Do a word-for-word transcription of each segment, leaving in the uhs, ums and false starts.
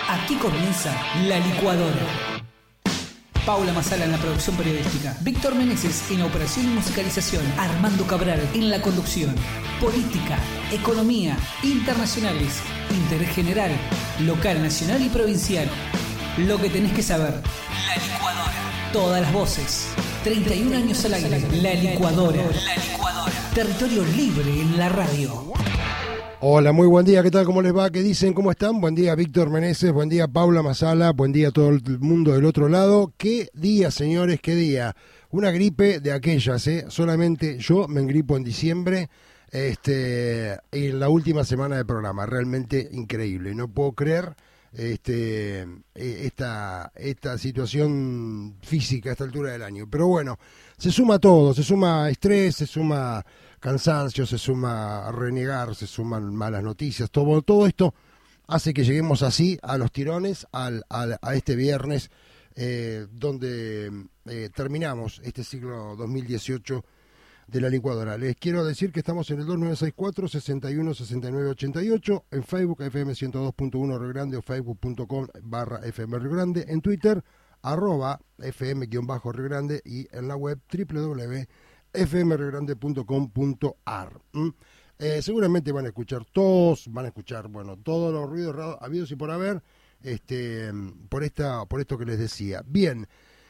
Aquí comienza La Licuadora. Paula Masala en la producción periodística, Víctor Meneses en la operación y musicalización, Armando Cabral en la conducción. Política, economía, internacionales, interés general, local, nacional y provincial. Lo que tenés que saber. La Licuadora. Todas las voces. treinta y un años al aire. La Licuadora. La Licuadora. Territorio libre en la radio. Hola, muy buen día, ¿qué tal? ¿Cómo les va? ¿Qué dicen? ¿Cómo están? Buen día, Víctor Meneses, buen día, Paula Masala, buen día a todo el mundo del otro lado. ¿Qué día, señores? ¿Qué día? Una gripe de aquellas, ¿eh? Solamente yo me engripo en diciembre, este, en la última semana de programa, realmente increíble. No puedo creer este, esta, esta situación física a esta altura del año. Pero bueno, se suma todo, se suma estrés, se suma cansancio, se suma renegar, se suman malas noticias, todo, todo esto hace que lleguemos así a los tirones al, al, a este viernes eh, donde eh, terminamos este ciclo dos mil dieciocho de La Licuadora. Les quiero decir que estamos en el dos nueve seis cuatro, seis uno, seis nueve ocho ocho, en Facebook F M ciento dos punto uno Rio Grande o facebook punto com barra F M Rio Grande, en Twitter arroba F M Rio Grande y en la web w w w punto f m rio grande punto com punto a r. ¿Mm? Eh, seguramente van a escuchar todos, van a escuchar, bueno, todos los ruidos habidos y por haber, este, por esta, por esto que les decía. Bien,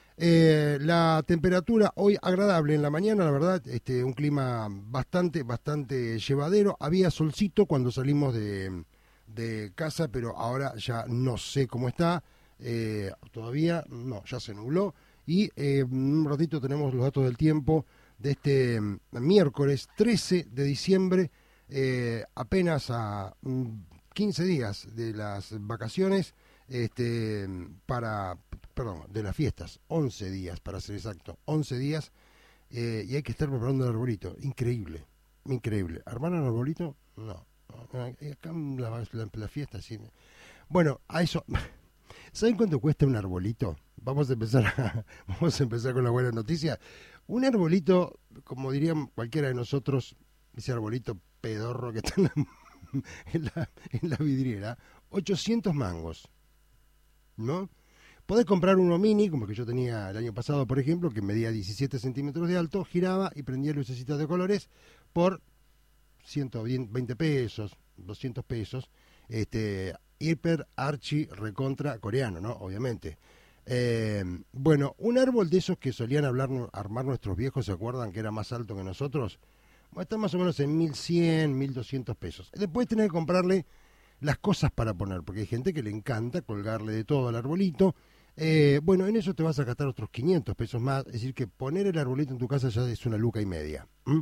eh, la temperatura hoy agradable en la mañana, la verdad, este, un clima bastante, bastante llevadero. Había solcito cuando salimos de, de casa, pero ahora ya no sé cómo está, eh, todavía no, ya se nubló. Y eh, un ratito tenemos los datos del tiempo de este miércoles trece de diciembre, eh, apenas a quince días de las vacaciones, este, para, perdón, de las fiestas, once días para ser exacto, once días, eh, y hay que estar preparando el arbolito, increíble, increíble. ¿Armar un arbolito? No, no acá la, la, la fiesta, sí. Bueno, a eso, ¿saben cuánto cuesta un arbolito? Vamos a empezar a, vamos a empezar con la buena noticia. Un arbolito, como dirían cualquiera de nosotros, ese arbolito pedorro que está en la, en la, en la vidriera, ochocientos mangos, ¿no? Podés comprar uno mini, como el que yo tenía el año pasado, por ejemplo, que medía diecisiete centímetros de alto, giraba y prendía lucecitas de colores por ciento veinte pesos, doscientos pesos, este, hiper, archi, recontra, coreano, ¿no? Obviamente. Eh, bueno, un árbol de esos que solían hablar, armar nuestros viejos, ¿se acuerdan que era más alto que nosotros? Bueno, está más o menos en mil cien, mil doscientos pesos. Después tenés que comprarle las cosas para poner, porque hay gente que le encanta colgarle de todo al arbolito. Eh, bueno, en eso te vas a gastar otros quinientos pesos más, es decir que poner el arbolito en tu casa ya es una luca y media. ¿Mm?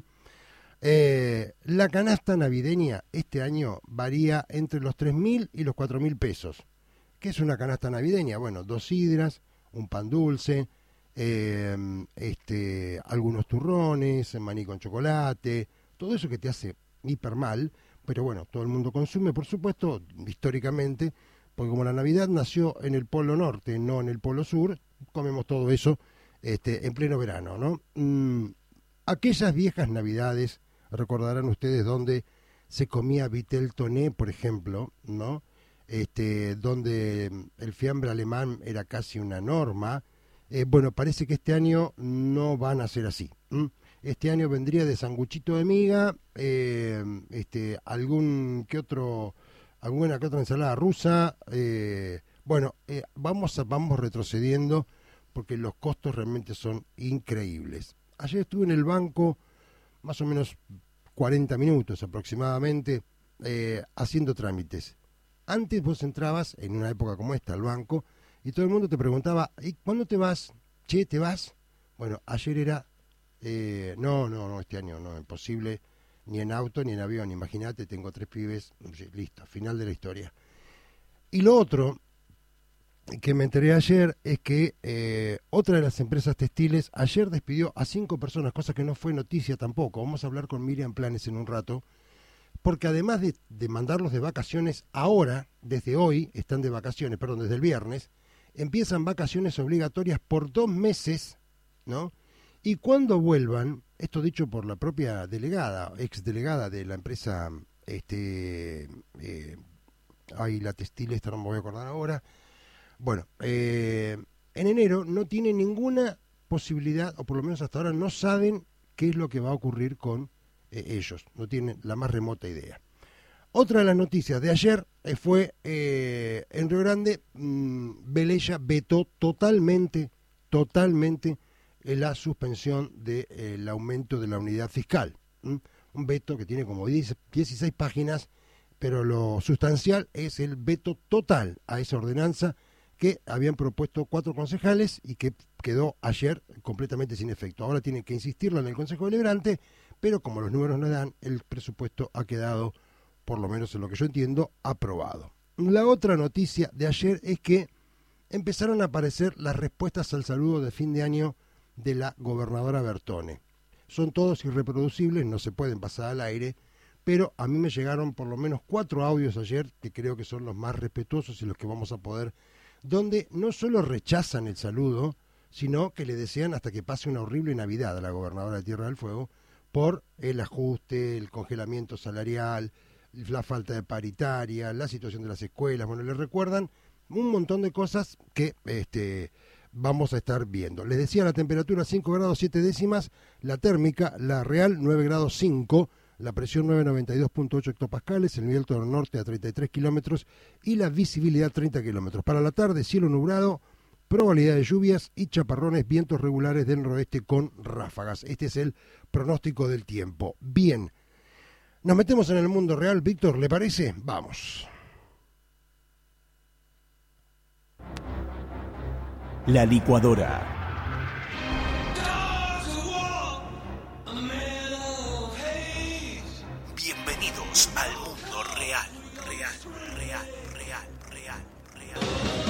Eh, la canasta navideña este año varía entre los tres mil y los cuatro mil pesos. ¿Qué es una canasta navideña? Bueno, dos sidras, un pan dulce, eh, este, algunos turrones, maní con chocolate, todo eso que te hace hiper mal, pero bueno, todo el mundo consume, por supuesto, históricamente, porque como la Navidad nació en el Polo Norte, no en el Polo Sur, comemos todo eso este, en pleno verano, ¿no? Mm, aquellas viejas Navidades, recordarán ustedes donde se comía vitel toné, por ejemplo, ¿no? Este, donde el fiambre alemán era casi una norma. Eh, bueno, parece que este año no van a ser así. ¿m? Este año vendría de sanguchito de miga, eh, este, algún que otro, alguna que otra ensalada rusa. Eh, bueno, eh, vamos, a, vamos retrocediendo porque los costos realmente son increíbles. Ayer estuve en el banco más o menos cuarenta minutos aproximadamente eh, haciendo trámites. Antes vos entrabas, en una época como esta, al banco, y todo el mundo te preguntaba, ¿y cuándo te vas? Che, ¿te vas? Bueno, ayer era, eh, no, no, no, este año no, imposible, ni en auto ni en avión, imagínate, tengo tres pibes, listo, final de la historia. Y lo otro que me enteré ayer es que eh, otra de las empresas textiles ayer despidió a cinco personas, cosa que no fue noticia tampoco. Vamos a hablar con Miriam Planes en un rato. Porque además de, de mandarlos de vacaciones, ahora, desde hoy, están de vacaciones, perdón, desde el viernes, empiezan vacaciones obligatorias por dos meses, ¿no? Y cuando vuelvan, esto dicho por la propia delegada, ex delegada de la empresa este, eh, Ay, la textil esta no me voy a acordar ahora. Bueno, eh, en enero no tienen ninguna posibilidad, o por lo menos hasta ahora no saben qué es lo que va a ocurrir con eh, ellos. No tienen la más remota idea. Otra de las noticias de ayer eh, fue eh, en Río Grande, mmm, Velella vetó totalmente, totalmente eh, la suspensión del de, eh, aumento de la unidad fiscal. ¿Mm? Un veto que tiene como dieciséis páginas, pero lo sustancial es el veto total a esa ordenanza que habían propuesto cuatro concejales y que quedó ayer completamente sin efecto. Ahora tienen que insistirlo en el Consejo Deliberante, pero como los números no dan, el presupuesto ha quedado, por lo menos en lo que yo entiendo, aprobado. La otra noticia de ayer es que empezaron a aparecer las respuestas al saludo de fin de año de la gobernadora Bertone. Son todos irreproducibles, no se pueden pasar al aire, pero a mí me llegaron por lo menos cuatro audios ayer, que creo que son los más respetuosos y los que vamos a poder, donde no solo rechazan el saludo, sino que le desean hasta que pase una horrible Navidad a la gobernadora de Tierra del Fuego por el ajuste, el congelamiento salarial, la falta de paritaria, la situación de las escuelas. Bueno, le recuerdan un montón de cosas que este, vamos a estar viendo. Les decía, la temperatura cinco grados siete décimas, la térmica, la real nueve grados cinco, la presión nueve noventa y dos punto ocho hectopascales, el viento del norte a treinta y tres kilómetros y la visibilidad treinta kilómetros. Para la tarde, cielo nublado, probabilidad de lluvias y chaparrones, vientos regulares del noroeste con ráfagas. Este es el pronóstico del tiempo. Bien, nos metemos en el mundo real. Víctor, ¿le parece? Vamos. La licuadora. Bienvenidos al mundo real, real, real, real, real, real.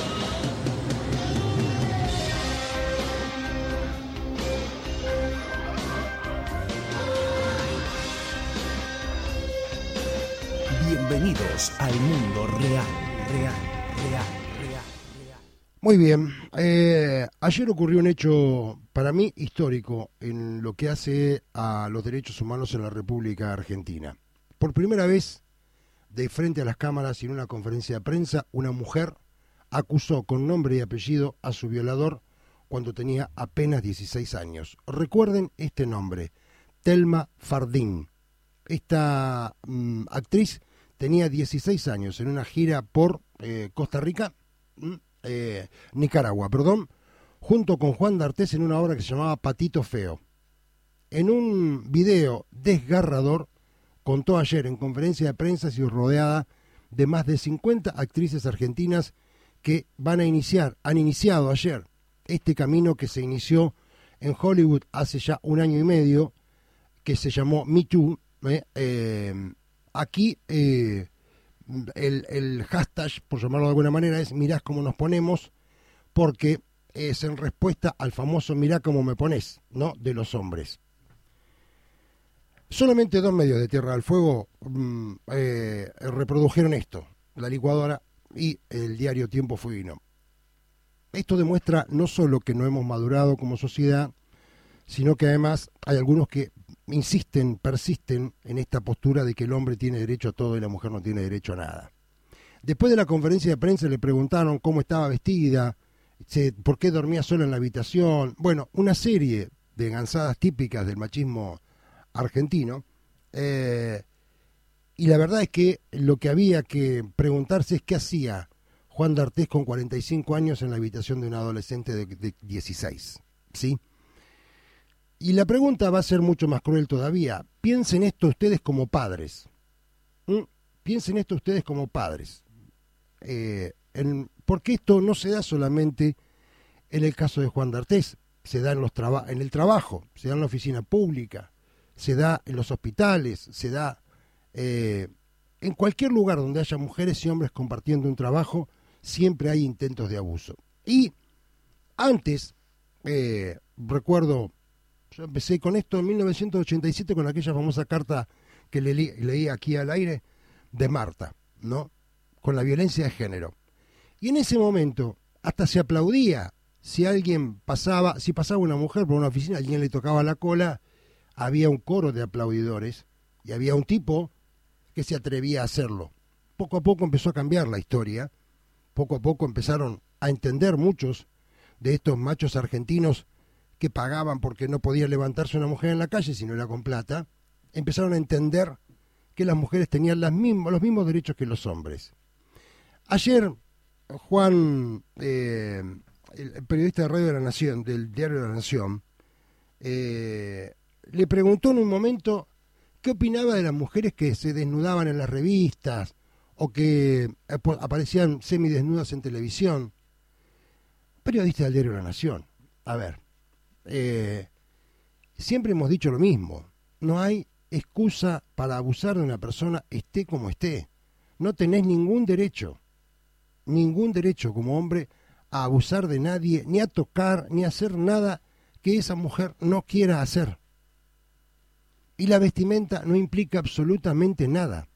Bienvenidos al mundo real, real, real, real, real. Muy bien, eh, ayer ocurrió un hecho para mí histórico en lo que hace a los derechos humanos en la República Argentina. Por primera vez, de frente a las cámaras y en una conferencia de prensa, una mujer acusó con nombre y apellido a su violador cuando tenía apenas dieciséis años. Recuerden este nombre, Thelma Fardín. Esta mm, actriz tenía dieciséis años en una gira por eh, Costa Rica, mm, eh, Nicaragua, perdón, junto con Juan D'Artés en una obra que se llamaba Patito Feo. En un video desgarrador, contó ayer en conferencia de prensa y rodeada de más de cincuenta actrices argentinas que van a iniciar, han iniciado ayer este camino que se inició en Hollywood hace ya un año y medio, que se llamó Me Too. Eh, eh, aquí eh, el, el hashtag, por llamarlo de alguna manera, es mirá cómo nos ponemos, porque es en respuesta al famoso mirá cómo me pones, ¿no?, de los hombres. Solamente dos medios de Tierra del Fuego mmm, eh, reprodujeron esto, La Licuadora y el diario Tiempo Fueguino. Esto demuestra no solo que no hemos madurado como sociedad, sino que además hay algunos que insisten, persisten en esta postura de que el hombre tiene derecho a todo y la mujer no tiene derecho a nada. Después de la conferencia de prensa le preguntaron cómo estaba vestida, por qué dormía sola en la habitación. Bueno, una serie de gansadas típicas del machismo argentino, eh, y la verdad es que lo que había que preguntarse es qué hacía Juan D'Artés con cuarenta y cinco años en la habitación de un adolescente de, de dieciséis, ¿sí? Y la pregunta va a ser mucho más cruel todavía. Piensen esto ustedes como padres. ¿Mm? Piensen esto ustedes como padres. Eh, en, porque esto no se da solamente en el caso de Juan D'Artés, se da en, los traba- en el trabajo, se da en la oficina pública, se da en los hospitales, se da eh, en cualquier lugar donde haya mujeres y hombres compartiendo un trabajo, siempre hay intentos de abuso. Y antes, eh, recuerdo, yo empecé con esto en mil novecientos ochenta y siete con aquella famosa carta que le, leí aquí al aire de Marta, ¿no?, con la violencia de género. Y en ese momento hasta se aplaudía si alguien pasaba, si pasaba una mujer por una oficina, alguien le tocaba la cola, había un coro de aplaudidores y había un tipo que se atrevía a hacerlo. poco a poco empezó a cambiar la historia, poco a poco empezaron a entender muchos de estos machos argentinos que pagaban porque no podía levantarse una mujer en la calle si no era con plata, empezaron a entender que las mujeres tenían las mismos, los mismos derechos que los hombres. Ayer, Juan, eh, el periodista de Radio de la Nación, del diario de la Nación, eh, le preguntó en un momento qué opinaba de las mujeres que se desnudaban en las revistas o que aparecían semidesnudas en televisión. Periodista del diario de la Nación. A ver, eh, siempre hemos dicho lo mismo. No hay excusa para abusar de una persona, esté como esté. No tenés ningún derecho, ningún derecho como hombre a abusar de nadie, ni a tocar, ni a hacer nada que esa mujer no quiera hacer. Y la vestimenta no implica absolutamente nada.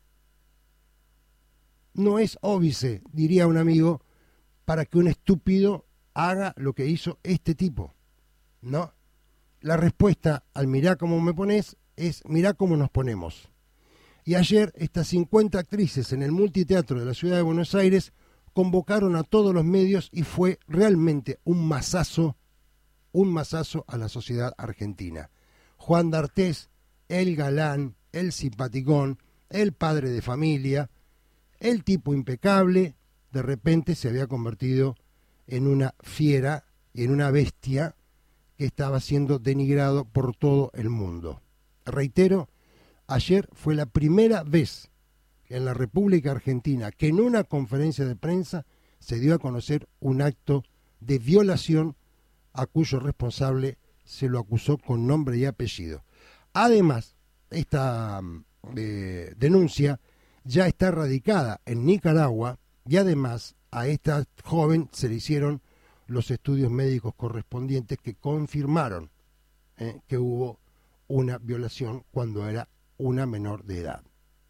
No es óbice, diría un amigo, para que un estúpido haga lo que hizo este tipo. No. La respuesta al mirá cómo me pones es mirá cómo nos ponemos. Y ayer estas cincuenta actrices en el multiteatro de la ciudad de Buenos Aires convocaron a todos los medios y fue realmente un masazo, un masazo a la sociedad argentina. Juan D'Artés, el galán, el simpaticón, el padre de familia, el tipo impecable, de repente se había convertido en una fiera y en una bestia que estaba siendo denigrado por todo el mundo. Reitero, ayer fue la primera vez en la República Argentina que en una conferencia de prensa se dio a conocer un acto de violación a cuyo responsable se lo acusó con nombre y apellido. Además, esta eh, denuncia ya está radicada en Nicaragua y además a esta joven se le hicieron los estudios médicos correspondientes que confirmaron eh, que hubo una violación cuando era una menor de edad.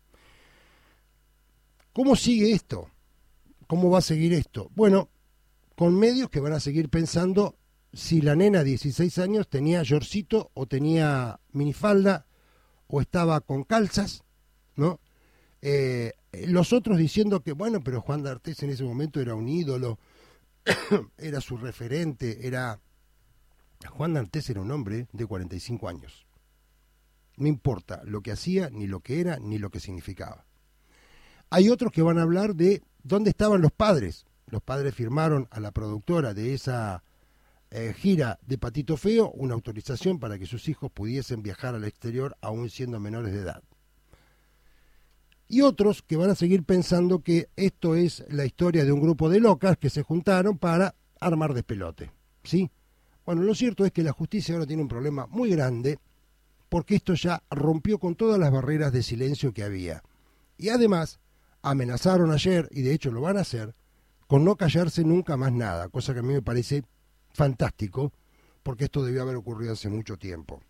¿Cómo sigue esto? ¿Cómo va a seguir esto? Bueno, con medios que van a seguir pensando si la nena de dieciséis años tenía shortcito o tenía minifalda o estaba con calzas, ¿no? Eh, los otros diciendo que, bueno, pero Juan D'Artés en ese momento era un ídolo, era su referente, era... Juan D'Artés era un hombre de cuarenta y cinco años. No importa lo que hacía, ni lo que era, ni lo que significaba. Hay otros que van a hablar de dónde estaban los padres. Los padres firmaron a la productora de esa eh, gira de Patito Feo una autorización para que sus hijos pudiesen viajar al exterior aún siendo menores de edad. Y otros que van a seguir pensando que esto es la historia de un grupo de locas que se juntaron para armar despelote, ¿sí? Bueno, lo cierto es que la justicia ahora tiene un problema muy grande porque esto ya rompió con todas las barreras de silencio que había. Y además amenazaron ayer, y de hecho lo van a hacer, con no callarse nunca más nada, cosa que a mí me parece fantástico, porque esto debió haber ocurrido hace mucho tiempo.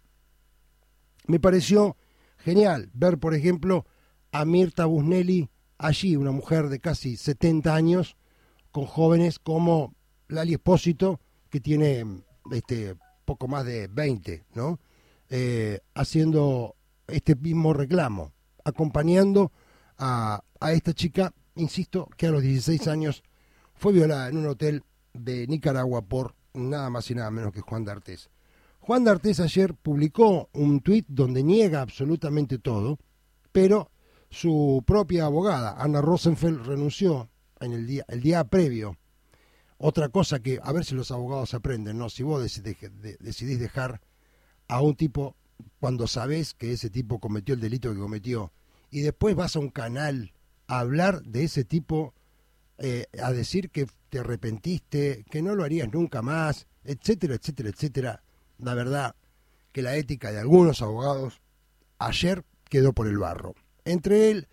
Me pareció genial ver, por ejemplo, a Mirta Busnelli allí, una mujer de casi setenta años, con jóvenes como Lali Espósito, que tiene este, poco más de veinte, ¿no? Eh, haciendo este mismo reclamo, acompañando a, a esta chica, insisto, que a los dieciséis años fue violada en un hotel de Nicaragua por nada más y nada menos que Juan D'Artés. Juan D'Artés ayer publicó un tuit donde niega absolutamente todo, pero su propia abogada, Ana Rosenfeld, renunció en el día, el día previo. Otra cosa que, a ver si los abogados aprenden, ¿no? Si vos decidís, de, decidís dejar a un tipo cuando sabés que ese tipo cometió el delito que cometió y después vas a un canal a hablar de ese tipo, eh, a decir que te arrepentiste, que no lo harías nunca más, etcétera, etcétera, etcétera. La verdad que la ética de algunos abogados ayer quedó por el barro. Entre él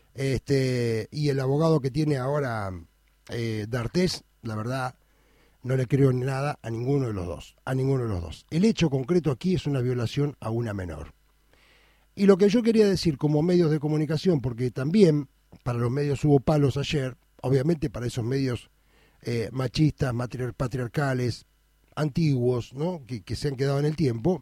este, y el abogado que tiene ahora eh, D'Artés, la verdad, no le creo nada a ninguno de los dos, a ninguno de los dos. El hecho concreto aquí es una violación a una menor. Y lo que yo quería decir como medios de comunicación, porque también para los medios hubo palos ayer, obviamente para esos medios eh, machistas, matriar- patriarcales, antiguos, ¿no? que, que se han quedado en el tiempo,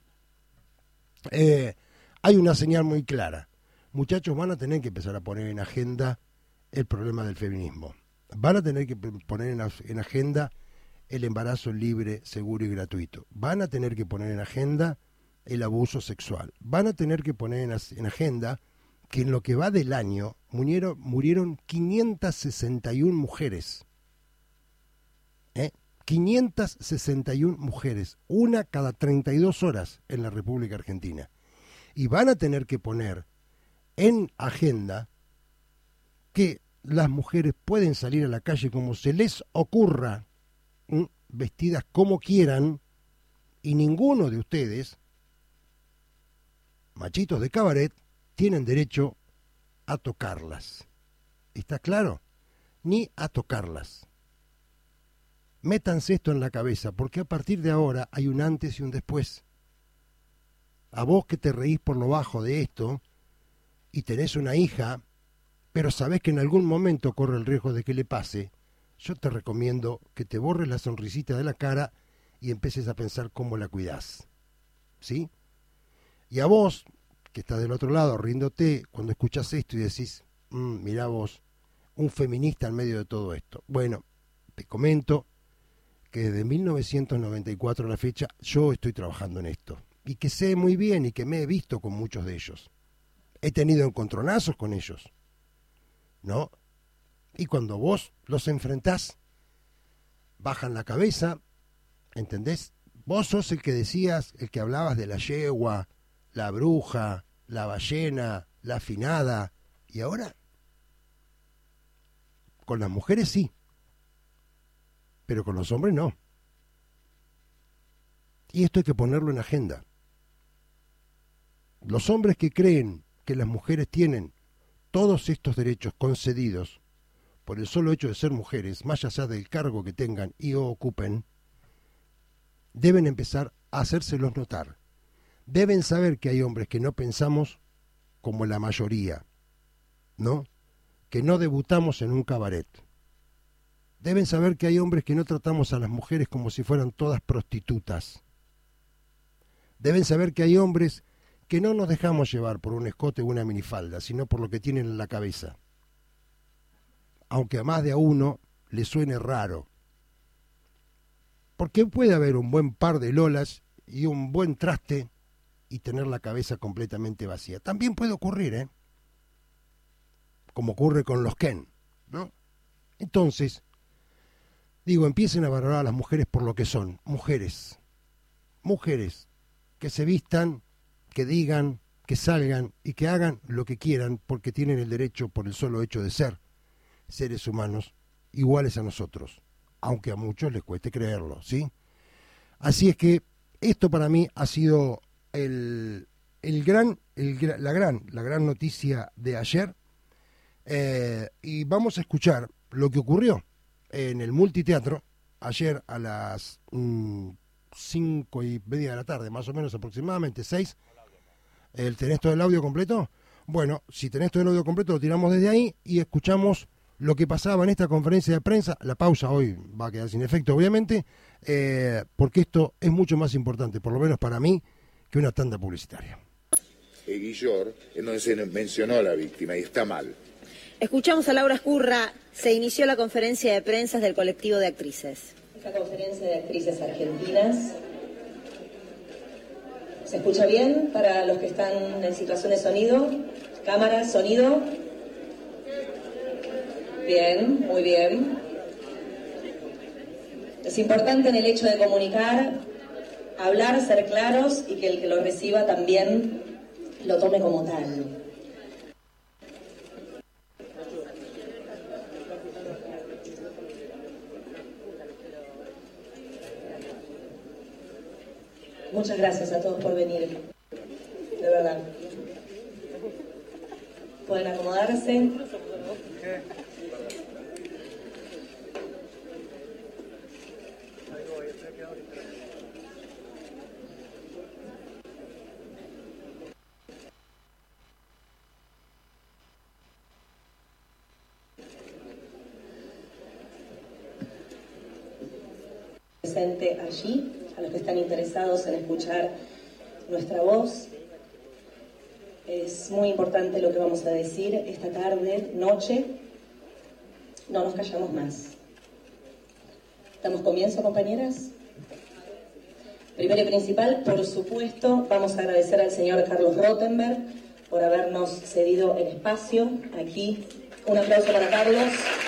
eh, hay una señal muy clara. Muchachos, van a tener que empezar a poner en agenda el problema del feminismo. Van a tener que poner en, en agenda el embarazo libre, seguro y gratuito. Van a tener que poner en agenda el abuso sexual. Van a tener que poner en, en agenda que en lo que va del año murieron, murieron quinientas sesenta y una mujeres. ¿Eh? quinientas sesenta y una mujeres, una cada treinta y dos horas en la República Argentina. Y van a tener que poner en agenda que las mujeres pueden salir a la calle como se les ocurra, ¿m? vestidas como quieran, y ninguno de ustedes, machitos de cabaret, tienen derecho a tocarlas. ¿Está claro? Ni a tocarlas. Métanse esto en la cabeza, porque a partir de ahora hay un antes y un después. A vos que te reís por lo bajo de esto y tenés una hija, pero sabés que en algún momento corre el riesgo de que le pase, yo te recomiendo que te borres la sonrisita de la cara y empieces a pensar cómo la cuidás. ¿Sí? Y a vos, que estás del otro lado riéndote cuando escuchás esto y decís, mmm, mirá vos, un feminista en medio de todo esto. Bueno, te comento que desde mil novecientos noventa y cuatro a la fecha yo estoy trabajando en esto. Y que sé muy bien y que me he visto con muchos de ellos. He tenido encontronazos con ellos, ¿no? Y cuando vos los enfrentás, bajan la cabeza, ¿entendés? Vos sos el que decías, el que hablabas de la yegua, la bruja, la ballena, la afinada, y ahora, con las mujeres sí, pero con los hombres no. Y esto hay que ponerlo en agenda. Los hombres que creen que las mujeres tienen todos estos derechos concedidos por el solo hecho de ser mujeres, más allá del cargo que tengan y o ocupen, deben empezar a hacérselos notar. Deben saber que hay hombres que no pensamos como la mayoría, ¿no? Que no debutamos en un cabaret. Deben saber que hay hombres que no tratamos a las mujeres como si fueran todas prostitutas. Deben saber que hay hombres que no nos dejamos llevar por un escote o una minifalda, sino por lo que tienen en la cabeza. Aunque a más de a uno le suene raro. Porque puede haber un buen par de lolas y un buen traste y tener la cabeza completamente vacía. También puede ocurrir, ¿eh? Como ocurre con los Ken, ¿no? Entonces, digo, empiecen a valorar a las mujeres por lo que son, mujeres. Mujeres que se vistan, que digan, que salgan y que hagan lo que quieran porque tienen el derecho por el solo hecho de ser seres humanos iguales a nosotros, aunque a muchos les cueste creerlo, ¿sí? Así es que esto para mí ha sido el, el gran, el, la gran, la gran noticia de ayer, eh, y vamos a escuchar lo que ocurrió en el multiteatro ayer a las mmm, cinco y media de la tarde, más o menos aproximadamente, seis. ¿El, ¿Tenés todo el audio completo? Bueno, si tenés todo el audio completo lo tiramos desde ahí y escuchamos lo que pasaba en esta conferencia de prensa. La pausa hoy va a quedar sin efecto, obviamente, eh, porque esto es mucho más importante, por lo menos para mí, que una tanda publicitaria. Guillor, en donde se mencionó a la víctima y está mal. Escuchamos a Laura Escurra. Se inició la conferencia de prensa del colectivo de actrices. Esta conferencia de actrices argentinas. ¿Se escucha bien para los que están en situación de sonido? Cámara, sonido. Bien, muy bien. Es importante en el hecho de comunicar, hablar, ser claros y que el que lo reciba también lo tome como tal. Muchas gracias a todos por venir, de verdad. Pueden acomodarse. Presente allí. A los que están interesados en escuchar nuestra voz. Es muy importante lo que vamos a decir esta tarde, noche, no nos callamos más. ¿Damos comienzo, compañeras? Primero y principal, por supuesto, vamos a agradecer al señor Carlos Rottenberg por habernos cedido el espacio aquí. Un aplauso para Carlos.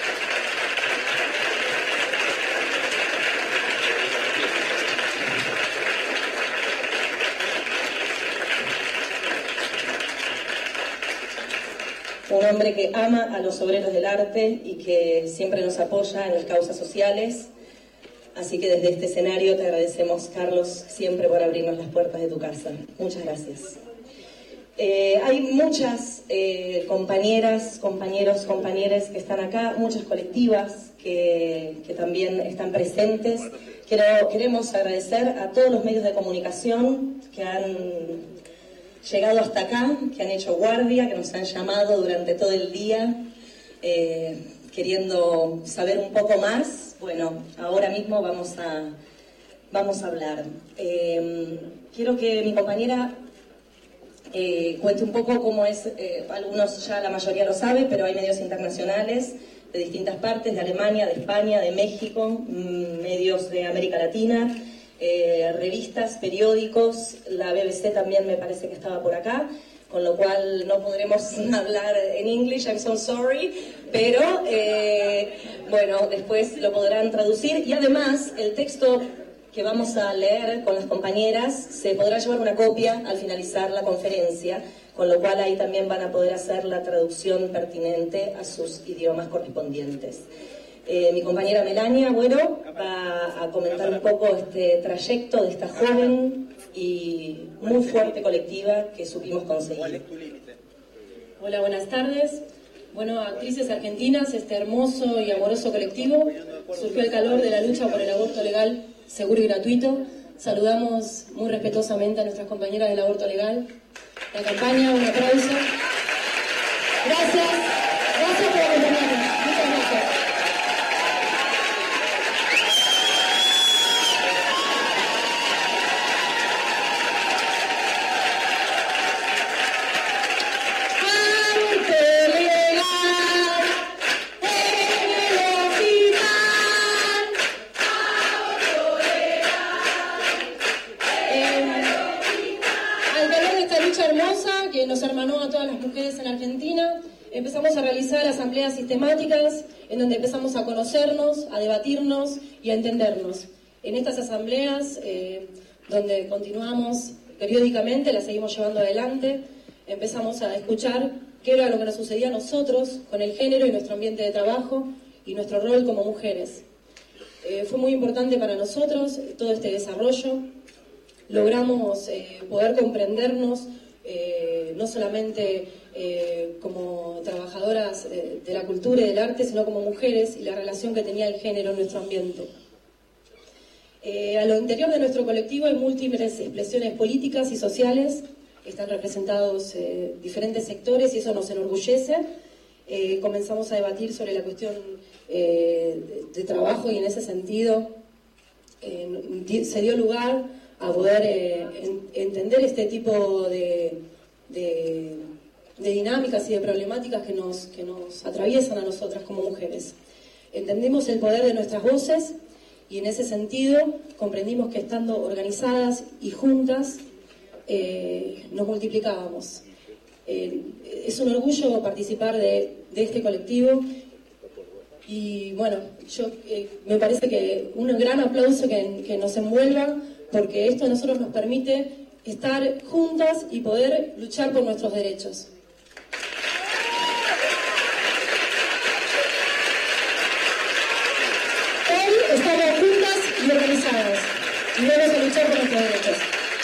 Un hombre que ama a los obreros del arte y que siempre nos apoya en las causas sociales. Así que desde este escenario te agradecemos, Carlos, siempre por abrirnos las puertas de tu casa. Muchas gracias. Eh, hay muchas eh, compañeras, compañeros, compañeras que están acá, muchas colectivas que, que también están presentes. Quiero, queremos agradecer a todos los medios de comunicación que han llegado hasta acá, que han hecho guardia, que nos han llamado durante todo el día, eh, queriendo saber un poco más. Bueno, ahora mismo vamos a, vamos a hablar. Eh, quiero que mi compañera eh, cuente un poco cómo es, eh, algunos ya la mayoría lo sabe, pero hay medios internacionales de distintas partes, de Alemania, de España, de México, mmm, medios de América Latina, eh, revistas, periódicos, la B B C también me parece que estaba por acá, con lo cual no podremos hablar en English, I'm so sorry, pero eh, bueno, después lo podrán traducir y además el texto que vamos a leer con las compañeras se podrá llevar una copia al finalizar la conferencia, con lo cual ahí también van a poder hacer la traducción pertinente a sus idiomas correspondientes. Eh, mi compañera Melania, bueno, va a comentar un poco este trayecto de esta joven y muy fuerte colectiva que supimos conseguir. Hola, buenas tardes. Bueno, Actrices Argentinas, este hermoso y amoroso colectivo, surgió el calor de la lucha por el aborto legal, seguro y gratuito. Saludamos muy respetuosamente a nuestras compañeras del aborto legal. La campaña, un aplauso. Gracias, gracias por acompañarnos. Muchas gracias. Nos hermanó a todas las mujeres en Argentina, empezamos a realizar asambleas sistemáticas en donde empezamos a conocernos, a debatirnos y a entendernos. En estas asambleas, eh, donde continuamos periódicamente, las seguimos llevando adelante, empezamos a escuchar qué era lo que nos sucedía a nosotros con el género y nuestro ambiente de trabajo y nuestro rol como mujeres. Eh, fue muy importante para nosotros todo este desarrollo. Logramos eh, poder comprendernos Eh, no solamente eh, como trabajadoras eh, de la cultura y del arte, sino como mujeres y la relación que tenía el género en nuestro ambiente. Eh, a lo interior de nuestro colectivo hay múltiples expresiones políticas y sociales, están representados eh, diferentes sectores y eso nos enorgullece. Eh, comenzamos a debatir sobre la cuestión eh, de, de trabajo y en ese sentido eh, se dio lugar a poder eh, en, entender este tipo de, de, de dinámicas y de problemáticas que nos, que nos atraviesan a nosotras como mujeres. Entendimos el poder de nuestras voces y en ese sentido comprendimos que estando organizadas y juntas eh, nos multiplicábamos. Eh, es un orgullo participar de, de este colectivo y bueno, yo eh, me parece que un gran aplauso que, que nos envuelva, porque esto a nosotros nos permite estar juntas y poder luchar por nuestros derechos. Hoy estamos juntas y organizadas y vamos a luchar por nuestros derechos.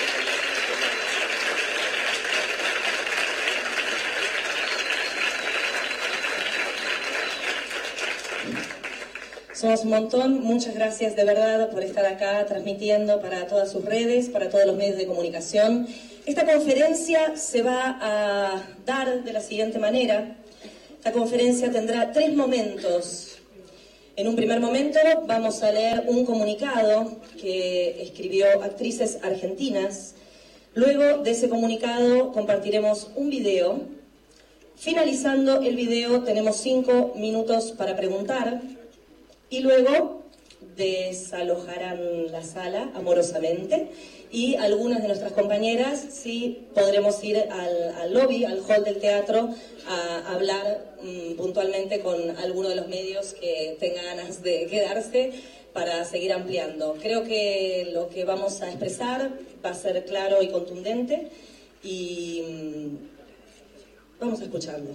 Somos un montón, muchas gracias de verdad por estar acá transmitiendo para todas sus redes, para todos los medios de comunicación. Esta conferencia se va a dar de la siguiente manera. Esta conferencia tendrá tres momentos. En un primer momento vamos a leer un comunicado que escribió Actrices Argentinas. Luego de ese comunicado compartiremos un video Finalizando el video tenemos cinco minutos para preguntar y luego desalojarán la sala amorosamente y algunas de nuestras compañeras sí podremos ir al, al lobby, al hall del teatro a hablar mmm, puntualmente con alguno de los medios que tenga ganas de quedarse para seguir ampliando. Creo que lo que vamos a expresar va a ser claro y contundente y mmm, vamos a escucharlo.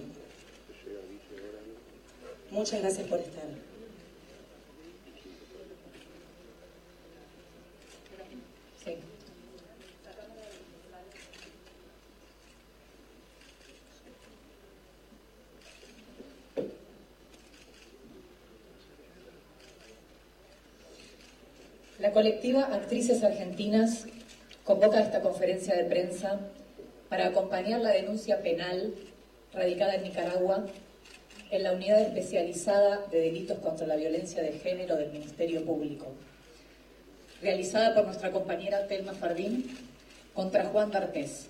Muchas gracias por estar. Sí. La colectiva Actrices Argentinas convoca esta conferencia de prensa para acompañar la denuncia penal radicada en Nicaragua en la Unidad Especializada de Delitos contra la Violencia de Género del Ministerio Público, realizada por nuestra compañera Telma Fardín contra Juan D'Artés.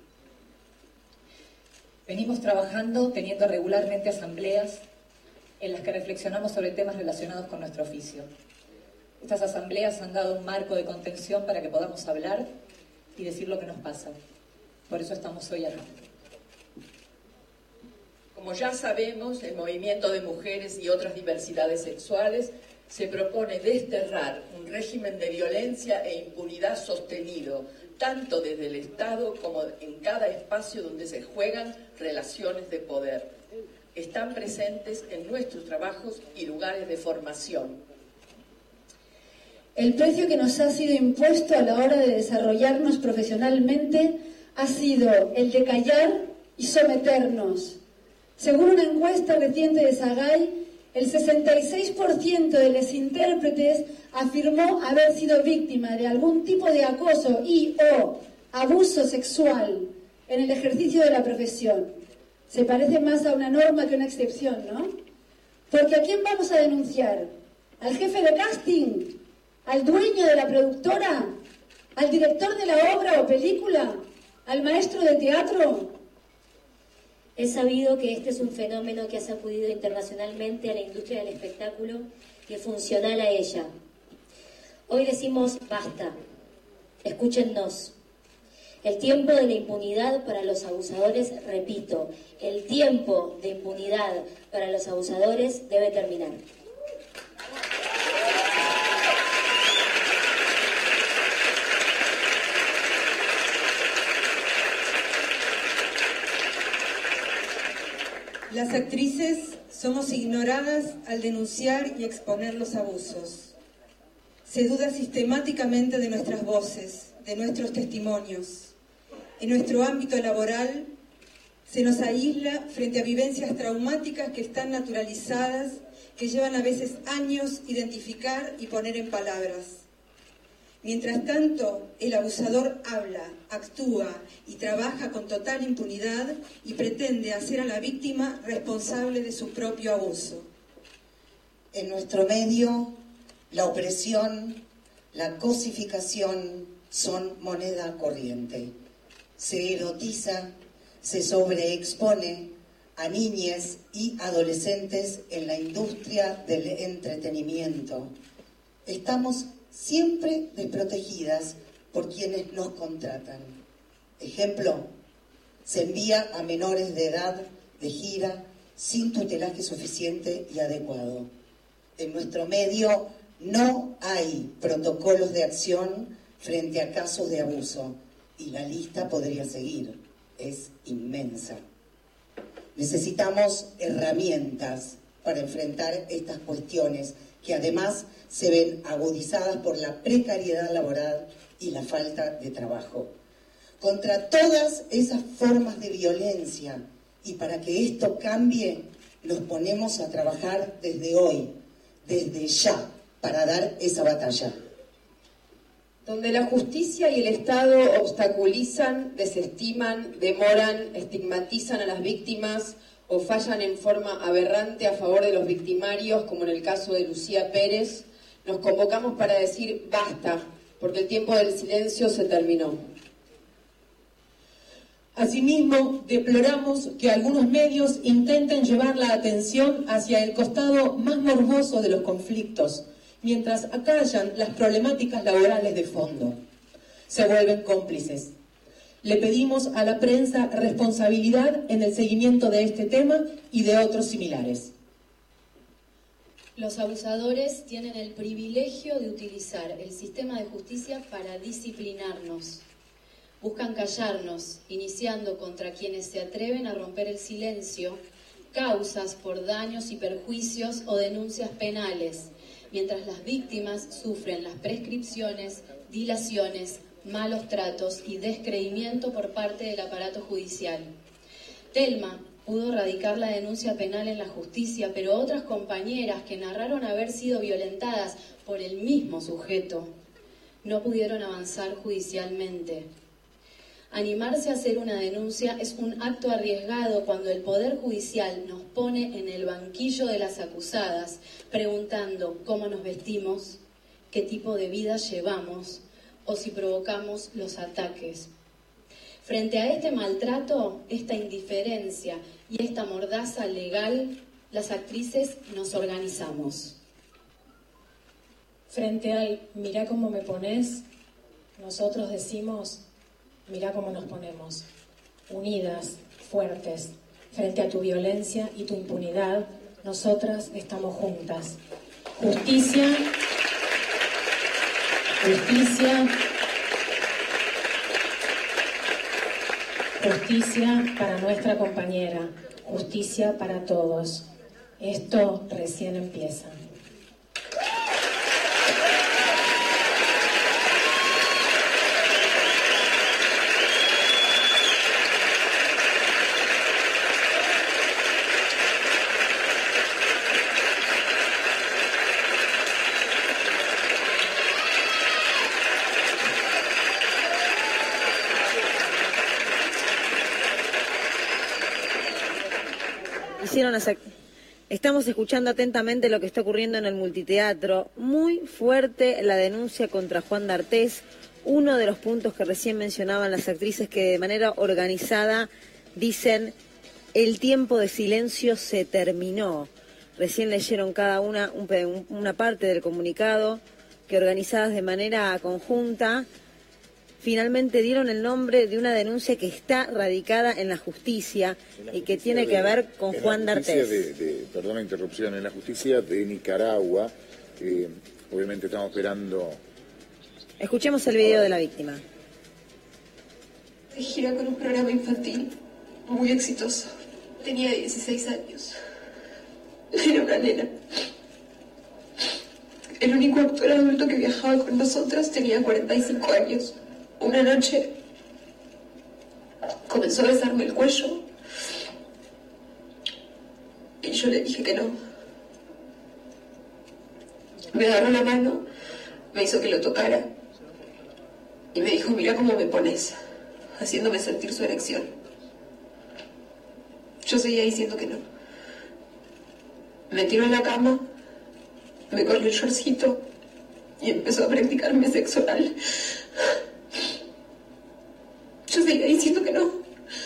Venimos trabajando, teniendo regularmente asambleas en las que reflexionamos sobre temas relacionados con nuestro oficio. Estas asambleas han dado un marco de contención para que podamos hablar y decir lo que nos pasa. Por eso estamos hoy acá. Como ya sabemos, el movimiento de mujeres y otras diversidades sexuales se propone desterrar un régimen de violencia e impunidad sostenido, tanto desde el Estado como en cada espacio donde se juegan relaciones de poder. Están presentes en nuestros trabajos y lugares de formación. El precio que nos ha sido impuesto a la hora de desarrollarnos profesionalmente ha sido el de callar y someternos. Según una encuesta reciente de Sagay, el sesenta y seis por ciento de los intérpretes afirmó haber sido víctima de algún tipo de acoso y o abuso sexual en el ejercicio de la profesión. Se parece más a una norma que una excepción, ¿no? Porque ¿a quién vamos a denunciar? ¿Al jefe de casting? ¿Al dueño de la productora? ¿Al director de la obra o película? ¿Al maestro de teatro? Es sabido que este es un fenómeno que ha sacudido internacionalmente a la industria del espectáculo y es funcional a ella. Hoy decimos basta, escúchennos. El tiempo de la impunidad para los abusadores, repito, el tiempo de impunidad para los abusadores debe terminar. Las actrices somos ignoradas al denunciar y exponer los abusos. Se duda sistemáticamente de nuestras voces, de nuestros testimonios. En nuestro ámbito laboral se nos aísla frente a vivencias traumáticas que están naturalizadas, que llevan a veces años identificar y poner en palabras. Mientras tanto, el abusador habla, actúa y trabaja con total impunidad y pretende hacer a la víctima responsable de su propio abuso. En nuestro medio, la opresión, la cosificación son moneda corriente. Se erotiza, se sobreexpone a niñas y adolescentes en la industria del entretenimiento. Estamos siempre desprotegidas por quienes nos contratan. Ejemplo, se envía a menores de edad de gira sin tutelaje suficiente y adecuado. En nuestro medio no hay protocolos de acción frente a casos de abuso y la lista podría seguir, es inmensa. Necesitamos herramientas para enfrentar estas cuestiones que además se ven agudizadas por la precariedad laboral y la falta de trabajo. Contra todas esas formas de violencia y para que esto cambie, nos ponemos a trabajar desde hoy, desde ya, para dar esa batalla. Donde la justicia y el Estado obstaculizan, desestiman, demoran, estigmatizan a las víctimas o fallan en forma aberrante a favor de los victimarios, como en el caso de Lucía Pérez, nos convocamos para decir basta, porque el tiempo del silencio se terminó. Asimismo, deploramos que algunos medios intenten llevar la atención hacia el costado más morboso de los conflictos, mientras acallan las problemáticas laborales de fondo. Se vuelven cómplices. Le pedimos a la prensa responsabilidad en el seguimiento de este tema y de otros similares. Los abusadores tienen el privilegio de utilizar el sistema de justicia para disciplinarnos. Buscan callarnos, iniciando contra quienes se atreven a romper el silencio, causas por daños y perjuicios o denuncias penales, mientras las víctimas sufren las prescripciones, dilaciones, malos tratos y descreimiento por parte del aparato judicial. Telma pudo radicar la denuncia penal en la justicia, pero otras compañeras que narraron haber sido violentadas por el mismo sujeto no pudieron avanzar judicialmente. Animarse a hacer una denuncia es un acto arriesgado cuando el Poder Judicial nos pone en el banquillo de las acusadas, preguntando cómo nos vestimos, qué tipo de vida llevamos o si provocamos los ataques. Frente a este maltrato, esta indiferencia y esta mordaza legal, las actrices nos organizamos. Frente al mirá cómo me pones, nosotros decimos mirá cómo nos ponemos, unidas, fuertes, frente a tu violencia y tu impunidad, nosotras estamos juntas. Justicia, justicia, justicia para nuestra compañera, justicia para todos. Esto recién empieza. Estamos escuchando atentamente lo que está ocurriendo en el multiteatro. Muy fuerte la denuncia contra Juan D'Artés, uno de los puntos que recién mencionaban las actrices que de manera organizada dicen el tiempo de silencio se terminó. Recién leyeron cada una un, una parte del comunicado que organizadas de manera conjunta finalmente dieron el nombre de una denuncia que está radicada en la justicia la y que tiene de, que ver con Juan D'Artés. De, de, perdón la interrupción, en la justicia de Nicaragua, que obviamente estamos esperando. Escuchemos el video de la víctima. De gira con un programa infantil muy exitoso. Tenía dieciséis años. Era una nena. El único actor adulto que viajaba con nosotras tenía cuarenta y cinco años. Una noche comenzó a besarme el cuello y yo le dije que no. Me agarró la mano, me hizo que lo tocara y me dijo, mira cómo me pones, haciéndome sentir su erección. Yo seguía diciendo que no. Me tiró en la cama, me corrió el shortcito y empezó a practicarme sexo oral. Yo seguía diciendo que no.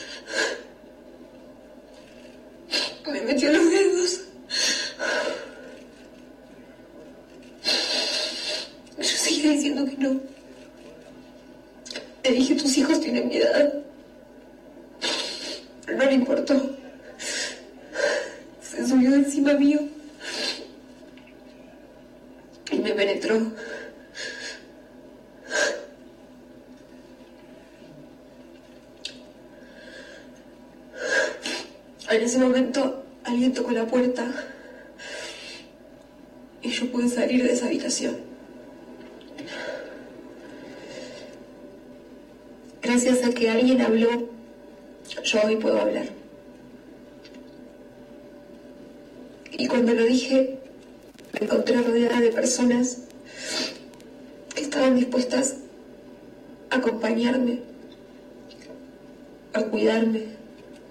Me metió los dedos. Yo seguía diciendo que no. Le dije, tus hijos tienen mi edad. No le importó. Se subió encima mío y me penetró. En ese momento alguien tocó la puerta y yo pude salir de esa habitación. Gracias a que alguien habló, yo hoy puedo hablar. Y cuando lo dije, me encontré rodeada de personas que estaban dispuestas a acompañarme, a cuidarme.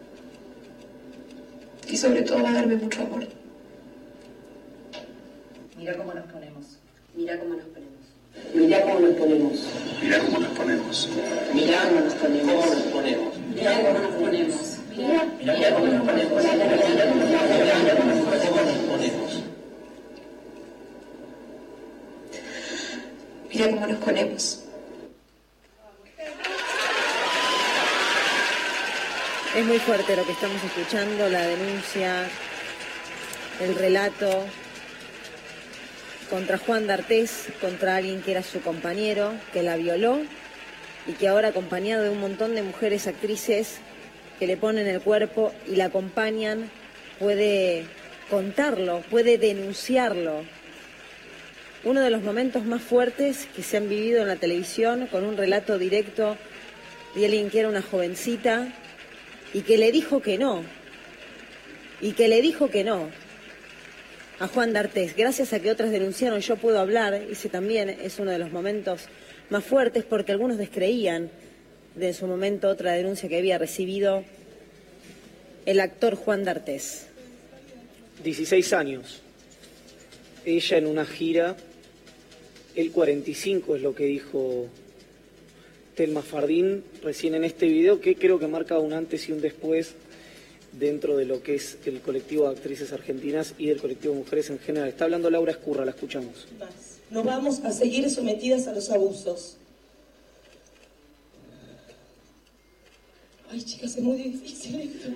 Y sobre todo va a darme mucho amor. Mira cómo nos ponemos. Mira cómo nos ponemos. Mirá cómo nos ponemos. Mirá cómo nos ponemos. Mirá cómo nos ponemos. ¿Cómo nos ponemos? Mirá cómo nos ponemos. Mirá, Mirá cómo nos ponemos. Mirá cómo nos ponemos. Mirá cómo nos ponemos. Es muy fuerte lo que estamos escuchando, la denuncia, el relato contra Juan D'Artés, contra alguien que era su compañero, que la violó y que ahora, acompañado de un montón de mujeres actrices que le ponen el cuerpo y la acompañan, puede contarlo, puede denunciarlo. Uno de los momentos más fuertes que se han vivido en la televisión, con un relato directo de alguien que era una jovencita y que le dijo que no, y que le dijo que no a Juan D'Artés. Gracias a que otras denunciaron, yo puedo hablar, ese también es uno de los momentos más fuertes, porque algunos descreían de en su momento otra denuncia que había recibido el actor Juan D'Artés. dieciséis años, ella en una gira, él cuarenta y cinco es lo que dijo Telma Fardín recién en este video, que creo que marca un antes y un después dentro de lo que es el colectivo de actrices argentinas y del colectivo de mujeres en general. Está hablando Laura Escurra, la escuchamos. No vamos a seguir sometidas a los abusos. Ay, chicas, es muy difícil esto.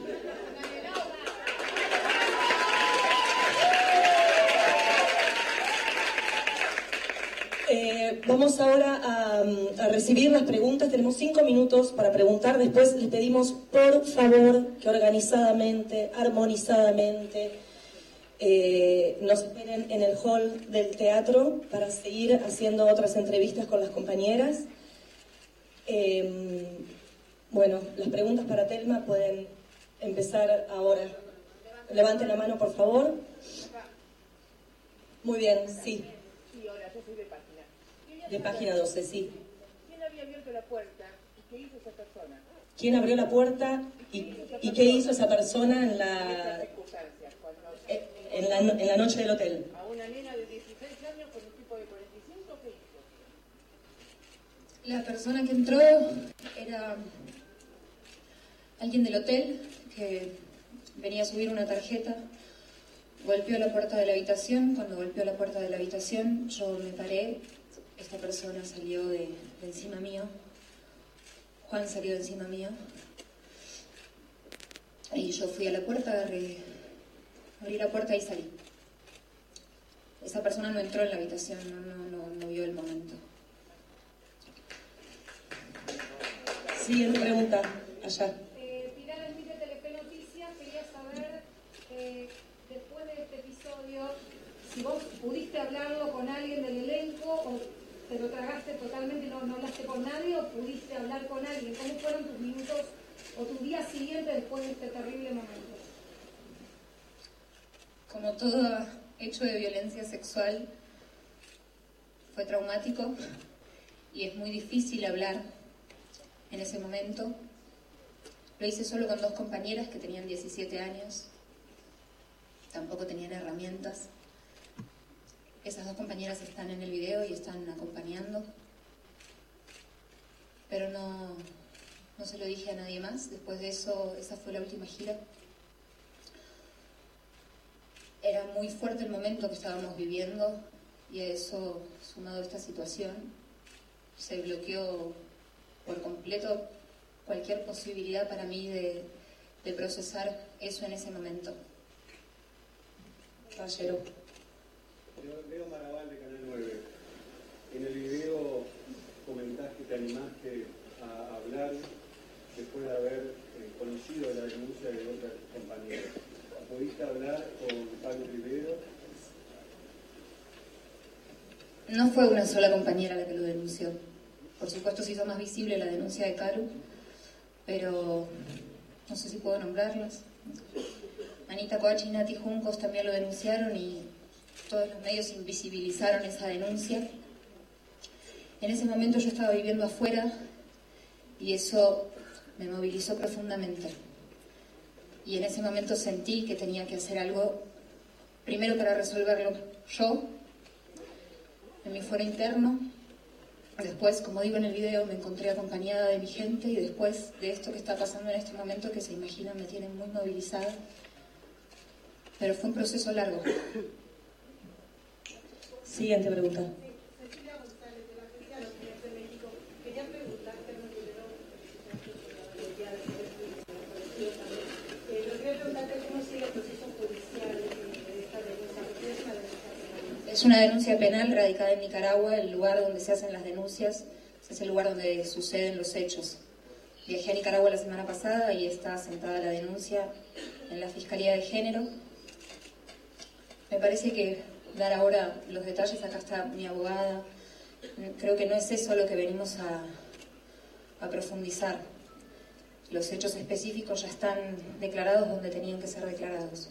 Eh, vamos ahora a, a recibir las preguntas. Tenemos cinco minutos para preguntar. Después les pedimos, por favor, que organizadamente, armonizadamente, eh, nos esperen en el hall del teatro para seguir haciendo otras entrevistas con las compañeras. Eh, bueno, las preguntas para Telma pueden empezar ahora. Levanten la mano, por favor. Muy bien, sí. Sí, hola, yo soy de página. De página doce, sí. ¿Quién había abierto la puerta y qué hizo esa persona? ¿Quién abrió la puerta y, y qué hizo esa persona en la, en la, en la noche del hotel? A una nena de dieciséis años con un tipo de cuarenta y cinco, ¿qué hizo? La persona que entró era alguien del hotel que venía a subir una tarjeta. Golpeó la puerta de la habitación. Cuando golpeó la puerta de la habitación, yo me paré. Esta persona salió de, de encima mío. Juan salió de encima mío. Y yo fui a la puerta, agarré, abrí la puerta y salí. Esa persona no entró en la habitación, no, no, no, no vio el momento. Siguiente pregunta, allá. Eh, Pilar Enrique, Telefe Noticias, quería saber, eh, después de este episodio, si vos pudiste hablarlo con alguien del elenco o te lo tragaste totalmente, no, no hablaste con nadie, o pudiste hablar con alguien. ¿Cómo fueron tus minutos o tus días siguientes después de este terrible momento? Como todo hecho de violencia sexual, fue traumático y es muy difícil hablar en ese momento. Lo hice solo con dos compañeras que tenían diecisiete años, tampoco tenían herramientas. Esas dos compañeras están en el video y están acompañando, pero no, no se lo dije a nadie más. Después de eso, esa fue la última gira. Era muy fuerte el momento que estábamos viviendo y a eso, sumado a esta situación, se bloqueó por completo cualquier posibilidad para mí de, de procesar eso en ese momento. Caballero. Leo Marabal de Canal nueve. En el video comentás que te animaste a hablar después de haber eh, conocido la denuncia de otras compañeras. ¿Pudiste hablar con Pablo Rivero? No fue una sola compañera la que lo denunció. Por supuesto se hizo más visible la denuncia de Caru, pero no sé si puedo nombrarlas. Anita Coachi y Nati Juncos también lo denunciaron y todos los medios invisibilizaron esa denuncia. En ese momento yo estaba viviendo afuera y eso me movilizó profundamente. Y en ese momento sentí que tenía que hacer algo, primero para resolverlo yo, en mi fuero interno, Después, como digo en el video, me encontré acompañada de mi gente y después de esto que está pasando en este momento, que se imaginan me tienen muy movilizada, pero fue un proceso largo. Siguiente pregunta. Cecilia González, de la Agencia de los Medios de México. Quería preguntarte, no primero, lo quería preguntarte cómo sigue el proceso judicial de esta denuncia, porque es una denuncia penal. Es una denuncia penal radicada en Nicaragua, el lugar donde se hacen las denuncias, es el lugar donde suceden los hechos. Viajé a Nicaragua la semana pasada y está sentada la denuncia en la Fiscalía de Género. Me parece que dar ahora los detalles, acá está mi abogada, creo que no es eso lo que venimos a, a profundizar. Los hechos específicos ya están declarados donde tenían que ser declarados.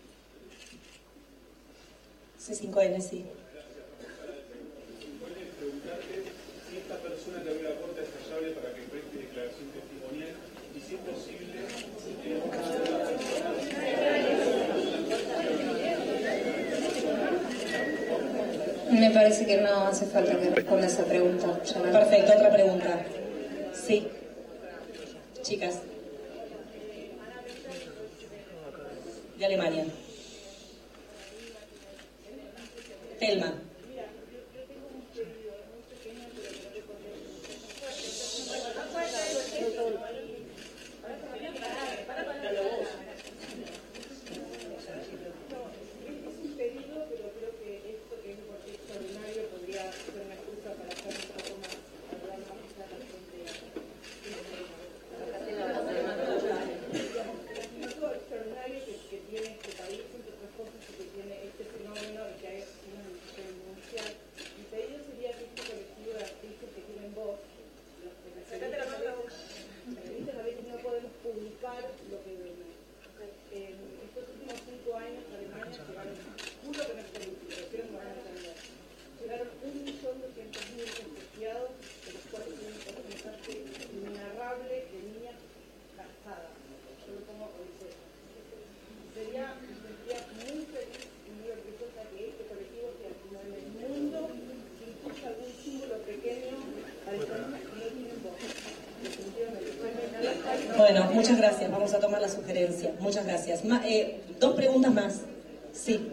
C cinco N, sí. ¿Puedes preguntarte si esta persona que abrió la puerta es hallable para que preste declaración testimonial y si es posible... Me parece que no hace falta que responda esa pregunta. Perfecto, otra pregunta. Sí. Chicas. De Alemania. Telma. Bueno, muchas gracias. Vamos a tomar la sugerencia. Muchas gracias. Ma, eh, dos preguntas más. Sí.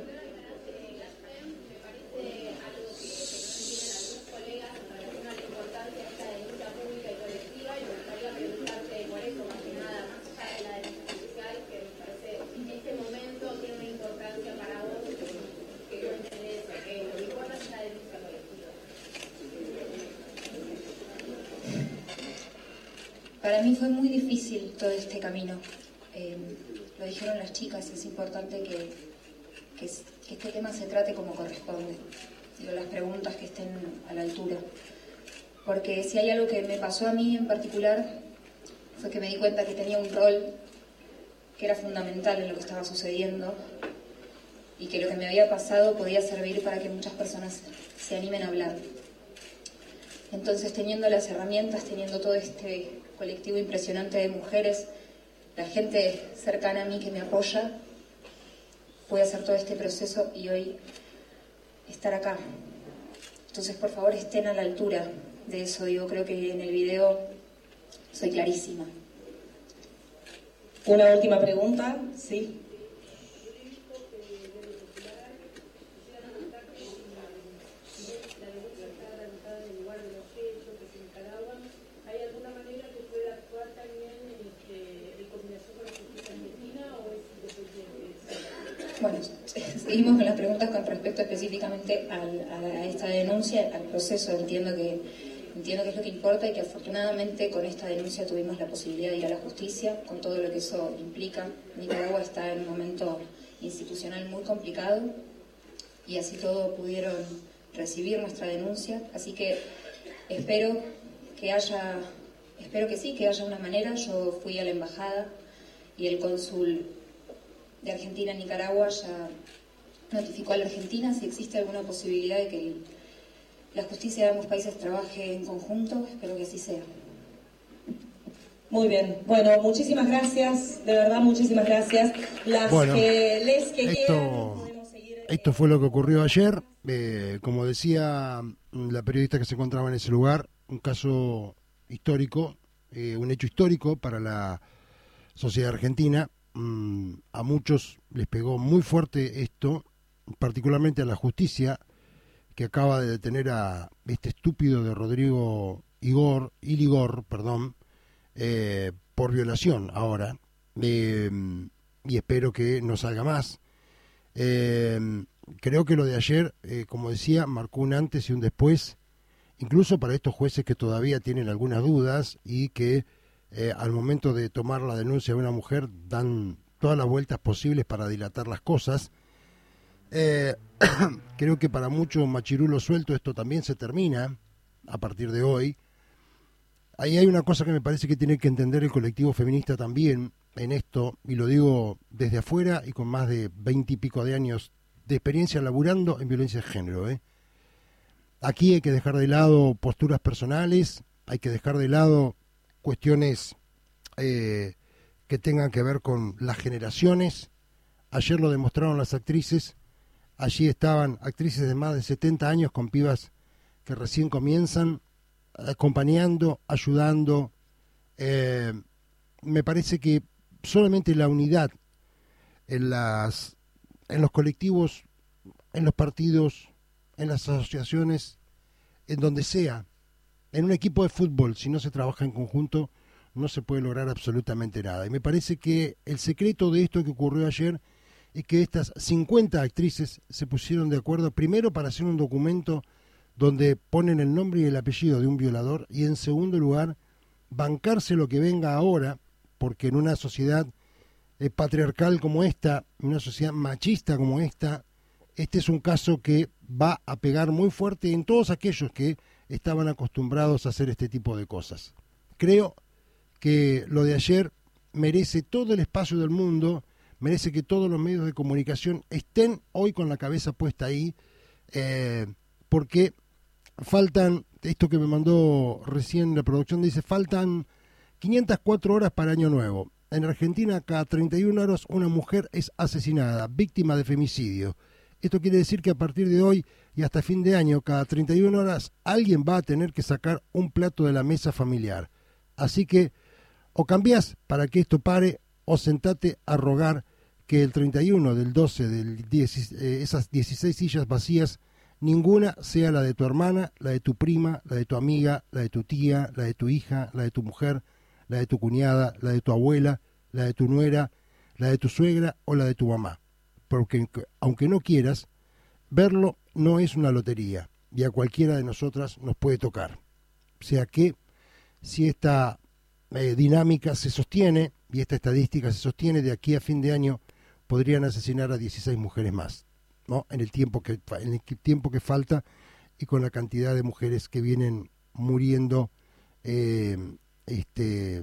Para mí fue muy difícil todo este camino. Eh, lo dijeron las chicas, es importante que, que, que este tema se trate como corresponde. Digo, las preguntas que estén a la altura. Porque si hay algo que me pasó a mí en particular, fue que me di cuenta que tenía un rol que era fundamental en lo que estaba sucediendo y que lo que me había pasado podía servir para que muchas personas se animen a hablar. Entonces, teniendo las herramientas, teniendo todo este colectivo impresionante de mujeres, la gente cercana a mí que me apoya, pude hacer todo este proceso y hoy estar acá. Entonces, por favor, estén a la altura de eso. Digo, creo que en el video soy clarísima. Una última pregunta, sí. Bueno, seguimos con las preguntas con respecto específicamente al, a esta denuncia, al proceso. Entiendo que, entiendo que es lo que importa y que afortunadamente con esta denuncia tuvimos la posibilidad de ir a la justicia, con todo lo que eso implica. Nicaragua está en un momento institucional muy complicado y así todo pudieron recibir nuestra denuncia. Así que espero que haya, espero que sí, que haya una manera. Yo fui a la embajada y el cónsul de Argentina en Nicaragua ya notificó a la Argentina si existe alguna posibilidad de que la justicia de ambos países trabaje en conjunto. Espero que así sea. Muy bien. Bueno, muchísimas gracias. De verdad, muchísimas gracias. Las bueno, que les que esto, quieran, podemos seguir. Esto fue lo que ocurrió ayer. eh, como decía la periodista que se encontraba en ese lugar, un caso histórico, eh, un hecho histórico para la sociedad argentina. Mm, a muchos les pegó muy fuerte esto, particularmente a la justicia, que acaba de detener a este estúpido de Rodrigo Igor, Iligor, perdón, eh, por violación ahora, eh, y espero que no salga más. Eh, creo que lo de ayer, eh, como decía, marcó un antes y un después, incluso para estos jueces que todavía tienen algunas dudas y que eh, al momento de tomar la denuncia de una mujer dan todas las vueltas posibles para dilatar las cosas. Eh, creo que para mucho machirulo suelto esto también se termina a partir de hoy. Ahí hay una cosa que me parece que tiene que entender el colectivo feminista también en esto, y lo digo desde afuera y con más de veinte y pico de años de experiencia laburando en violencia de género. ¿eh? Aquí hay que dejar de lado posturas personales, hay que dejar de lado cuestiones eh, que tengan que ver con las generaciones. Ayer lo demostraron las actrices. Allí estaban actrices de más de setenta años con pibas que recién comienzan, acompañando, ayudando. Eh, me parece que solamente la unidad en, las, en los colectivos, en los partidos, en las asociaciones, en donde sea, en un equipo de fútbol, si no se trabaja en conjunto, no se puede lograr absolutamente nada. Y me parece que el secreto de esto que ocurrió ayer es que estas cincuenta actrices se pusieron de acuerdo, primero para hacer un documento donde ponen el nombre y el apellido de un violador, y en segundo lugar, bancarse lo que venga ahora, porque en una sociedad eh, patriarcal como esta, en una sociedad machista como esta, este es un caso que va a pegar muy fuerte en todos aquellos que estaban acostumbrados a hacer este tipo de cosas. Creo que lo de ayer merece todo el espacio del mundo, merece que todos los medios de comunicación estén hoy con la cabeza puesta ahí, eh, porque faltan, esto que me mandó recién la producción dice, faltan quinientas cuatro horas para Año Nuevo. En Argentina, cada treinta y una horas una mujer es asesinada, víctima de femicidio. Esto quiere decir que a partir de hoy y hasta fin de año, cada treinta y una horas, alguien va a tener que sacar un plato de la mesa familiar. Así que, o cambiás para que esto pare, o sentate a rogar que el treinta y uno, del doce, del diez, eh, esas dieciséis sillas vacías, ninguna sea la de tu hermana, la de tu prima, la de tu amiga, la de tu tía, la de tu hija, la de tu mujer, la de tu cuñada, la de tu abuela, la de tu nuera, la de tu suegra o la de tu mamá. Porque aunque no quieras, verlo no es una lotería y a cualquiera de nosotras nos puede tocar. O sea que si esta eh, dinámica se sostiene y esta estadística se sostiene, de aquí a fin de año podrían asesinar a dieciséis mujeres más, ¿no? En el tiempo que en el tiempo que falta y con la cantidad de mujeres que vienen muriendo, eh, este,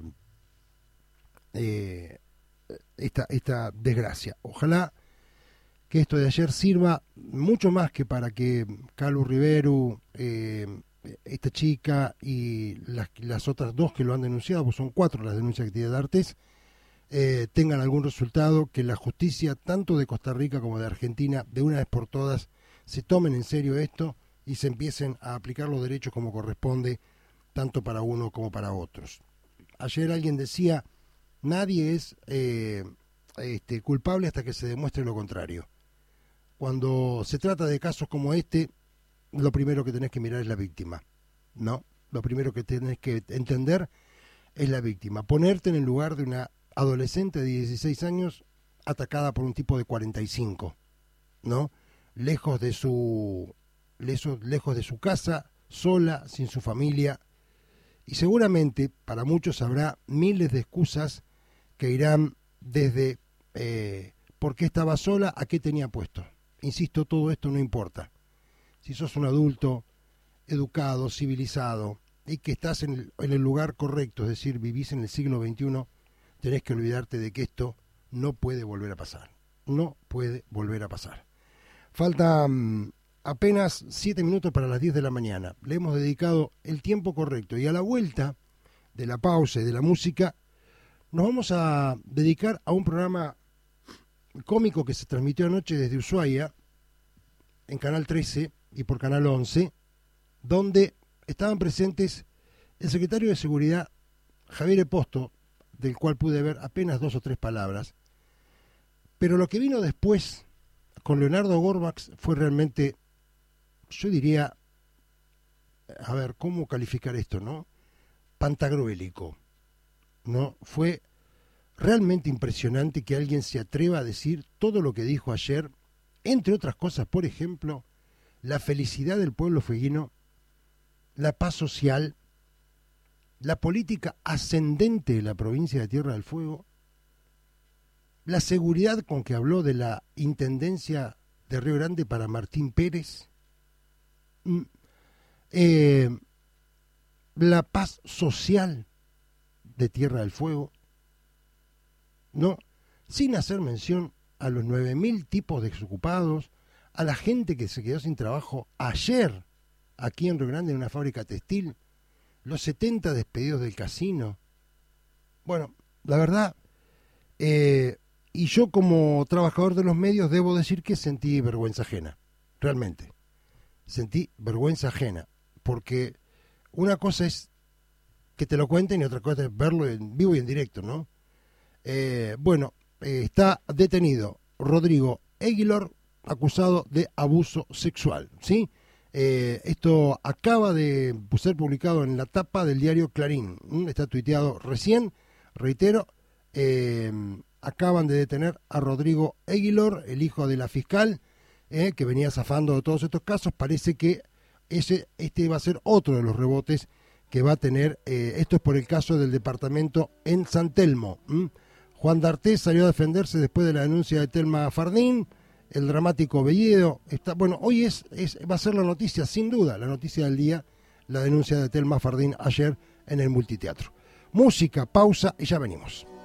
eh, esta, esta desgracia. Ojalá que esto de ayer sirva mucho más que para que Calu Riveru, eh, esta chica y las, las otras dos que lo han denunciado, pues son cuatro las denuncias que tiene D'Artés, eh, tengan algún resultado, que la justicia, tanto de Costa Rica como de Argentina, de una vez por todas, se tomen en serio esto y se empiecen a aplicar los derechos como corresponde, tanto para uno como para otros. Ayer alguien decía, nadie es eh, este, culpable hasta que se demuestre lo contrario. Cuando se trata de casos como este, lo primero que tenés que mirar es la víctima, ¿no? Lo primero que tenés que entender es la víctima. Ponerte en el lugar de una adolescente de dieciséis años atacada por un tipo de cuarenta y cinco, ¿no? Lejos de su, lejos, lejos de su casa, sola, sin su familia. Y seguramente para muchos habrá miles de excusas que irán desde eh, por qué estaba sola a qué tenía puesto. Insisto, todo esto no importa. Si sos un adulto educado, civilizado y que estás en el, en el lugar correcto, es decir, vivís en el siglo veintiuno, tenés que olvidarte de que esto no puede volver a pasar. No puede volver a pasar. Faltan apenas siete minutos para las diez de la mañana. Le hemos dedicado el tiempo correcto y a la vuelta de la pausa y de la música nos vamos a dedicar a un programa cómico que se transmitió anoche desde Ushuaia, en Canal trece y por Canal once, donde estaban presentes el secretario de Seguridad, Javier Eposto, del cual pude ver apenas dos o tres palabras, pero lo que vino después con Leonardo Gorbax fue realmente, yo diría, a ver, ¿cómo calificar esto, no? Pantagruélico, ¿no? Fue realmente impresionante que alguien se atreva a decir todo lo que dijo ayer, entre otras cosas, por ejemplo, la felicidad del pueblo fueguino, la paz social, la política ascendente de la provincia de Tierra del Fuego, la seguridad con que habló de la Intendencia de Río Grande para Martín Pérez, eh, la paz social de Tierra del Fuego, no, sin hacer mención a los nueve mil tipos desocupados, a la gente que se quedó sin trabajo ayer aquí en Río Grande en una fábrica textil, los setenta despedidos del casino. Bueno, la verdad, eh, y yo como trabajador de los medios debo decir que sentí vergüenza ajena, realmente. Sentí vergüenza ajena, porque una cosa es que te lo cuenten y otra cosa es verlo en vivo y en directo, ¿no? Eh, bueno, eh, está detenido Rodrigo Aguilar, acusado de abuso sexual, ¿sí? Eh, esto acaba de ser publicado en la tapa del diario Clarín, ¿m? Está tuiteado recién, reitero, eh, acaban de detener a Rodrigo Aguilar, el hijo de la fiscal, eh, que venía zafando de todos estos casos. Parece que ese, este va a ser otro de los rebotes que va a tener, eh, esto es por el caso del departamento en San Telmo. ¿m? Juan D'Artés salió a defenderse después de la denuncia de Telma Fardín, el dramático Bellido. Está, bueno, hoy es, es va a ser la noticia, sin duda, la noticia del día, la denuncia de Telma Fardín ayer en el multiteatro. Música, pausa y ya venimos.